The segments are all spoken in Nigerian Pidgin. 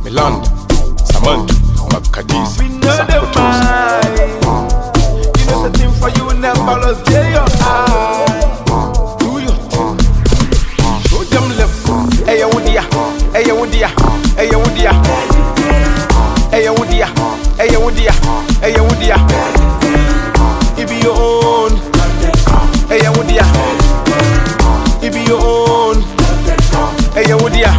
Milan, Samant, Makadis, We know the vibe. You know something for you, never lost your eye. do your thing. Show them love. Hey, Wodia. Hey, Wodia. Hey, Wodia. Hey, Wodia. Hey, Wodia. Hey, Wodia. It be your own. Hey, Wodia. It be your own. Hey, Wodia.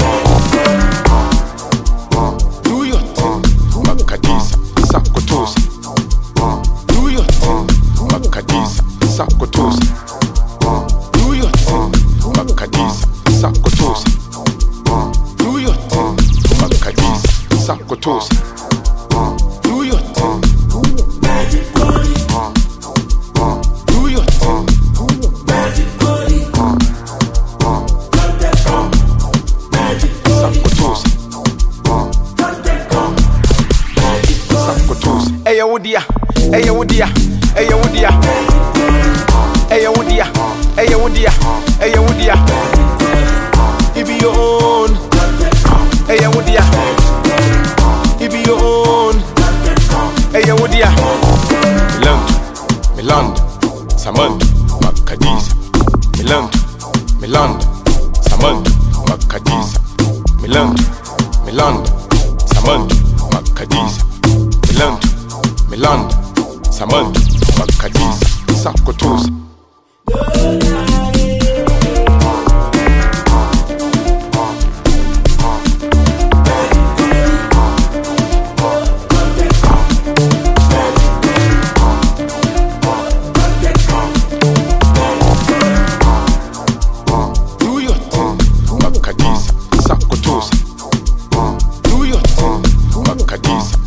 Do your thing, Makadis, Sakotos. Do your thing, Makadis, Sakotos. Do your thing, Makadis, Sakotos. Do your thing, Makadis, Sakotos. Do your thing. Do your thing. Sakotos. Sakotos. Hey, Wodia. Hey, Wodia. Hey, Wodia. Hey, Wodia. Hey, Wodia. Hey, Wodia. It be your own. Hey, Wodia. It be your own. Hey, Wodia. Milan, Samant, Makadis. Milan, Samant, Makadis. Milan, Samant, Makadis. Milan, Samant, Makadis. Sakotos. Do your thing, Makadis, Sakotos. Do your thing, Makadis,